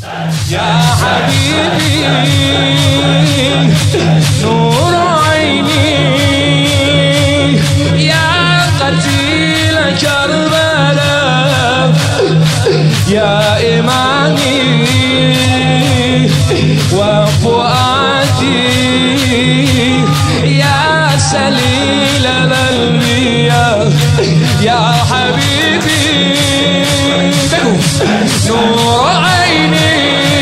يا حبيبي نور عيني يا قتيل كربلاء يا إمامي وفؤادي يا سليل الأنبياء يا حبيبي نور عيني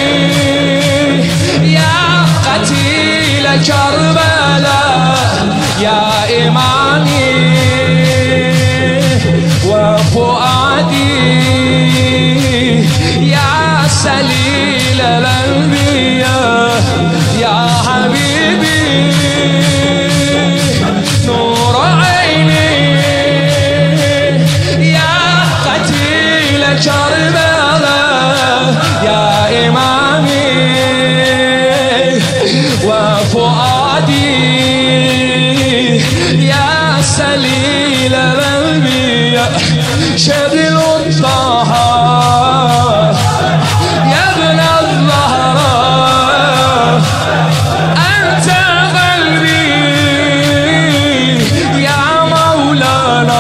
يا قتيل كربلاء يا إمامي وفؤادي يا سليل الأنبياء يا حبيبي نور عيني يا قتيل كربلاء يا إمامي وفؤادي يا سليل الأنبياء شبل الطه يا ابن الزهراء أنت قلبي يا مولانا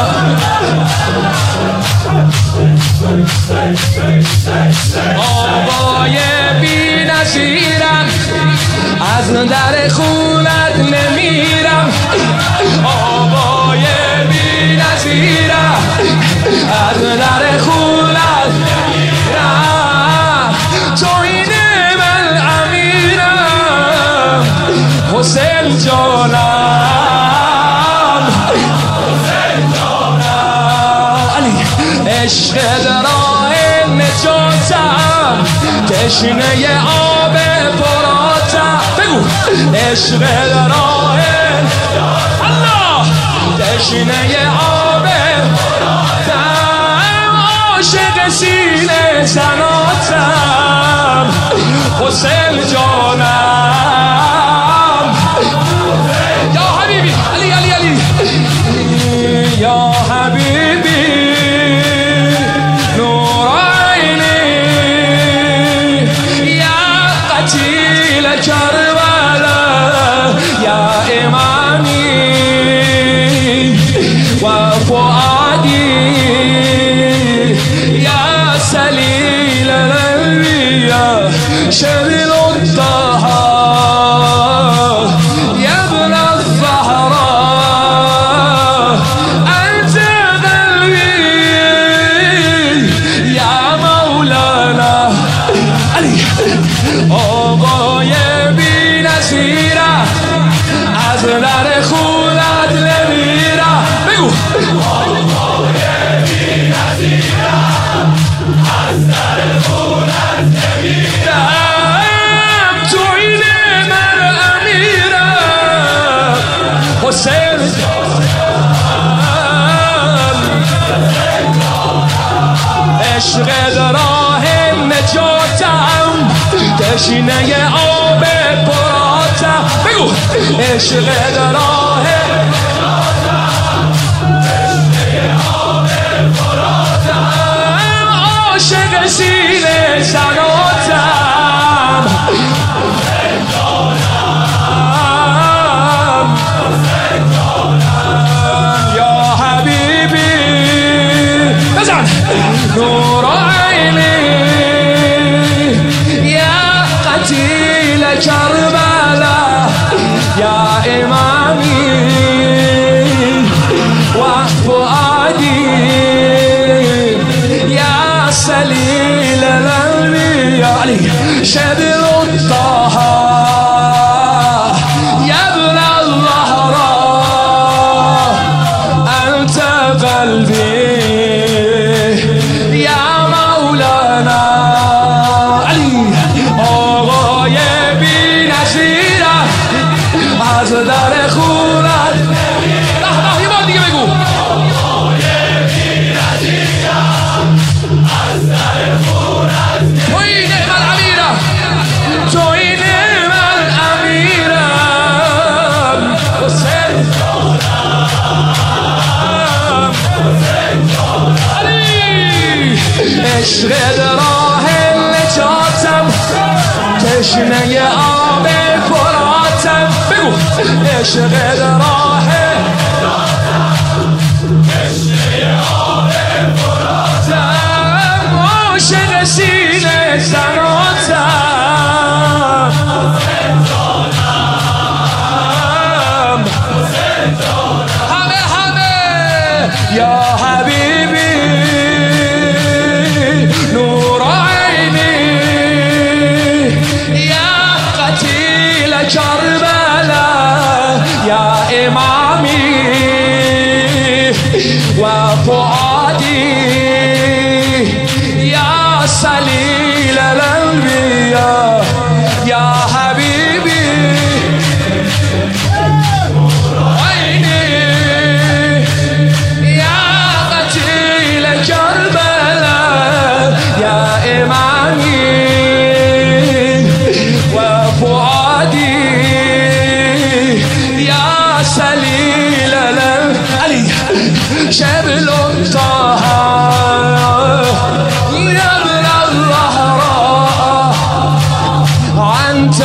آبای بی نظیرم از در خونت نمیرم آبای بی نظیرم از در خونت نمیرم تو این من امیرم حسین جانم علی عشق راه نجاتم تشنه آب فراتم بگو عشق راه الله تشنه آب فراتم عاشق سینه زناتم حسین جانم یا حبیبی علی علی علی یا حبیبی نور عینی یا قتیل کربلا یا امامی و فؤادی یا سلیل الانبیاء شبل الطه یا ابن الزهراء انت قلبی یا مولانا علی آقای بی نظیره از در خونت نمیره بگو آقای بی نظیره از در خونت نمیره تو این من امیرم حسین عشق راه نجاتم تشنه آب فراتم بگو عشق راه عاشق سینه زناتم یا حبیبی بزن نور عینی یا قتیل کربلا یا امامی و فؤادی یا سلیل الانبیاء علی شبل الطه یا ابن الزهراء انت قلبی یا مولانا علی آقای بی نظیره از در خونت یه بار دیگه بگو آقای بی نظیره از در خونت تو این من امیرم تو این من امیرم حسین جانم علی عشق راه نجاتم تشنه آب فراتم بگو عشق راه تشنه آب فراتم عاشق سینه زناتم همه یا حبیبی نور عینی یا قتیل کربلا یا امامی و فؤادی یا سلیل الانبیاء یا حبیبی نور عینی یا قتیل کربلا یا امامی و فؤادی یا سلیل علی شبل طه يا ابن الزهراء أنت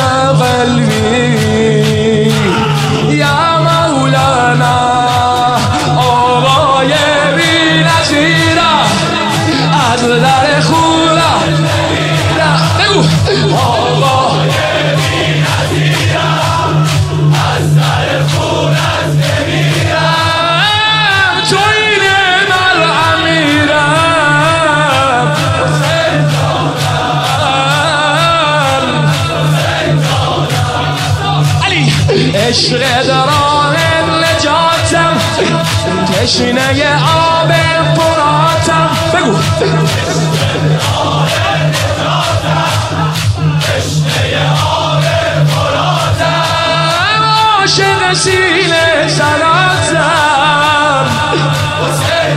قلبي يا مولانا آقای بی‌نظیره از در خونه بگو آقای بی‌نظیره از در خونه نمیرم تو این من امیرم حسین جانم علی عشق دران نجاتم تشنه آب فراتم بگو عاشق سینه زناتم حسین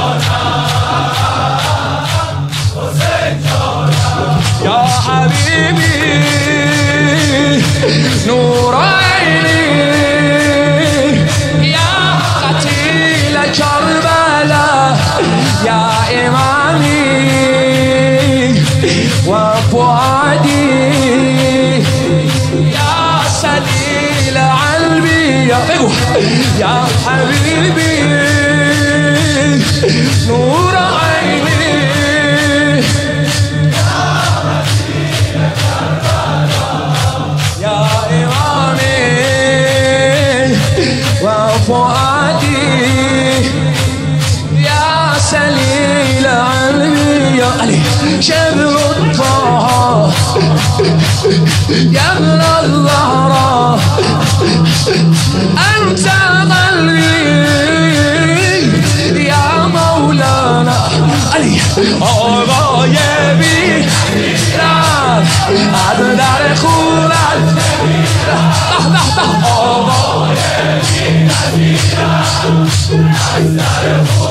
جانم یا حبیبی نور عینی یا قتیل کربلا یا امامی و فؤادی یا سلیل الانبیاء بگو یا حبیبی نور عینی یا امامی و فؤادی یا سلیل الانبیاء علی شبل طه يا ابن الزهراء أنت قلبي يا مولانا علي آقای بی‌نظیره از در خونت آقای بی‌نظیره از در